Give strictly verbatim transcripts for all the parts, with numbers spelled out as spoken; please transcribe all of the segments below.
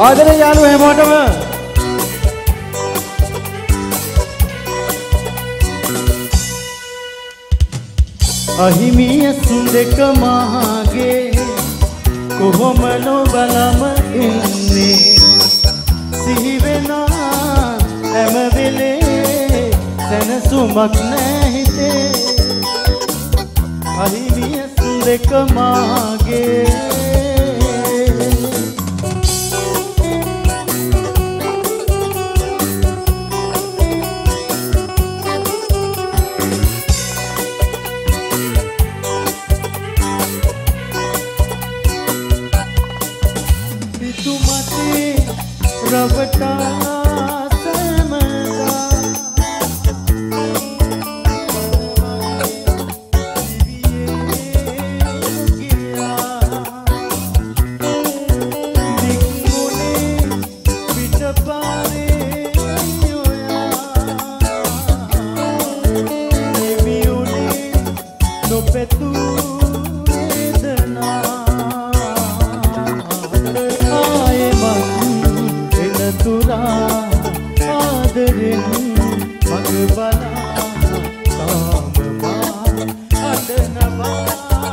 ආදරේ යාළුවෝ හැමෝටම අහිමියස් දෙක මහගේ කොහොම නොබලම ඉන්නේ සිහි වෙනා හැම වෙලේ සැනසුමක් නැහිතේ අහිමියස් දෙක මහගේ रवटा समदा दिखोने पिट पारे नेमियोने नो पेतू वेदना आए तुरा आदरेन मगबला काममा अडनवा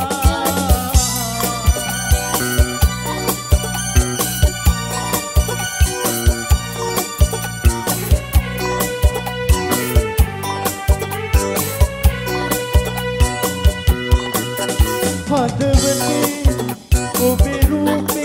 हदवते ओबे रूपे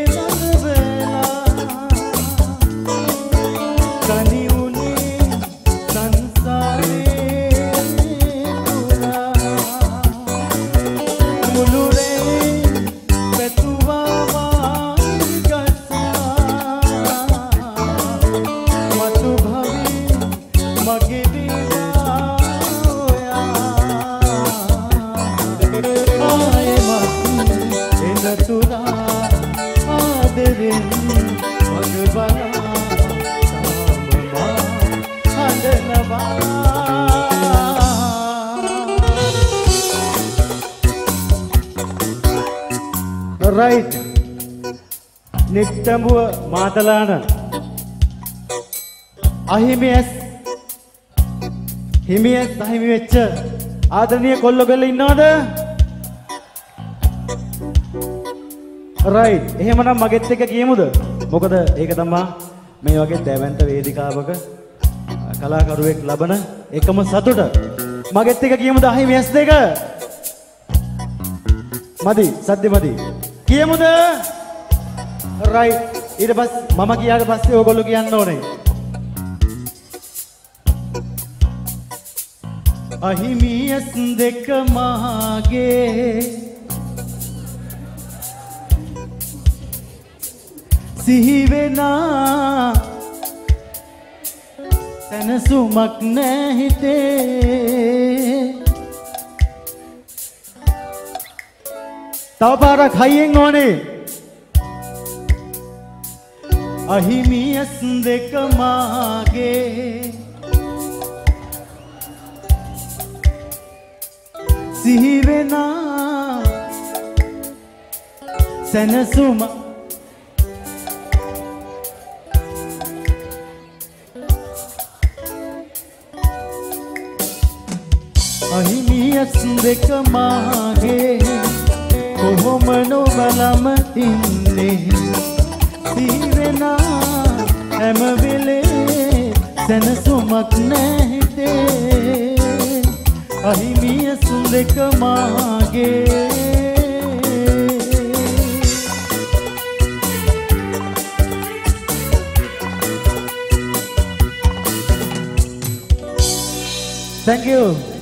right නිට්ටඹුව මාතලාන අහිමියස් හිමියස් අහිමි වෙච්ච ආදරණීය කොල්ලොගල ඉන්නවද right එහෙමනම් මගෙත් එක කියමුද මොකද ඒක තමයි මේ වගේ දැවැන්ත වේදිකාවක කලාකරුවෙක් ලබන එකම සතුට මගෙත් එක කියමුද අහිමියස් දෙක මදි සද්ද මදි කියමුද right ඊට පස්සේ මම කියාට පස්සේ ඕගොල්ලෝ කියන්න ඕනේ අහිමියස් දෙක මහගේ සිහි වෙනා සැනසුමක් නැහිතේ තව පාරක් හයියෙන් ඕනේ අහිමියස් දෙක මාගේ සිහි වෙනා සැනසුම අහිමියස් දෙක මාගේ කොහොම නොබලම ඉන්නේ සිහි වෙනා හැම වෙලේ සැනසුමක් නැහිතේ අහිමියස් දෙක මාගේ thank you